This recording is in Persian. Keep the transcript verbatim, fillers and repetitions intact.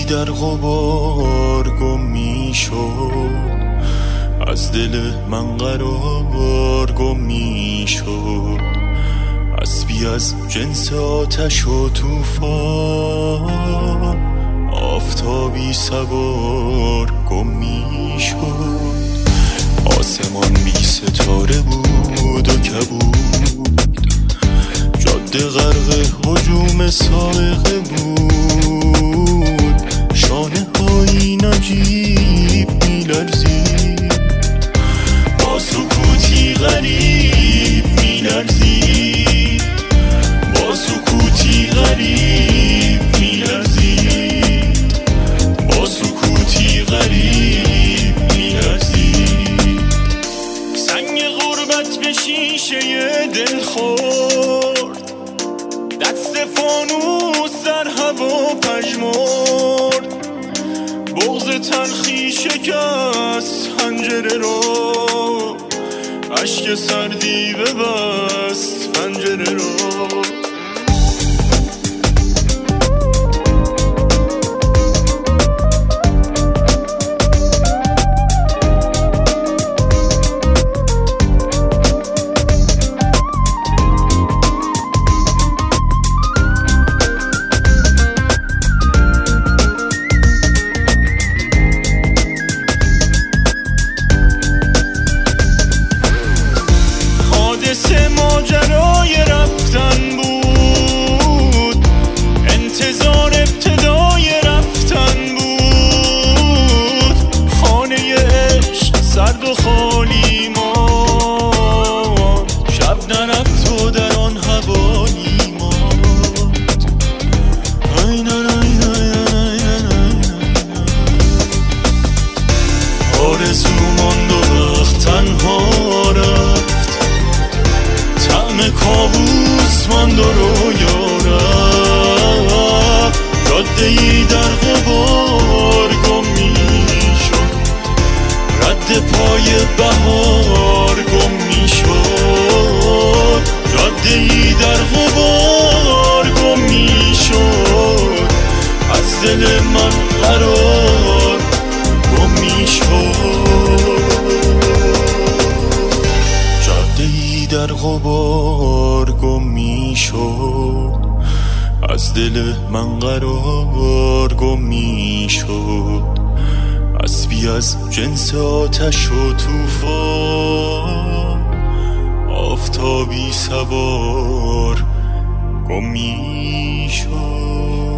در غبار گم می شد، از دل من قرار گم می شد. اسبی از جنس آتش و طوفان، آفتابی سوار گم می شد. آسمان بی ستاره بود و کبود، جاده غرق هجوم سائقه بود. شانه هایی نجیب می لرزید، با سکوتی غریب می لرزید، با سکوتی غریب می لرزید، با سکوتی غریب می لرزید. سنگ غربت به شیشه دل خورد، دست فانوس در هوا پژمرد. بغض تلخی شکست پنجره رو، اشک سردی ببست پنجره رو. ماجرای رفتن بود، انتظار ابتدای رفتن بود. خانه عشق سرد و خالی ماند، شب نرفت و در آن هوایی ماند. آرزو ماند و وقت تنها رفت، کابوس ماند و رویا رفت. جاده ای در غبار گم می شد، رد پای بهار گم می شد. جاده ای در غبار گم می شد، از دل من قرار گم می شد. در غبار گم می شد، از دل من قرار گم می شد. اسبی از جنس آتش و طوفان، آفتابی سوار گم می شد.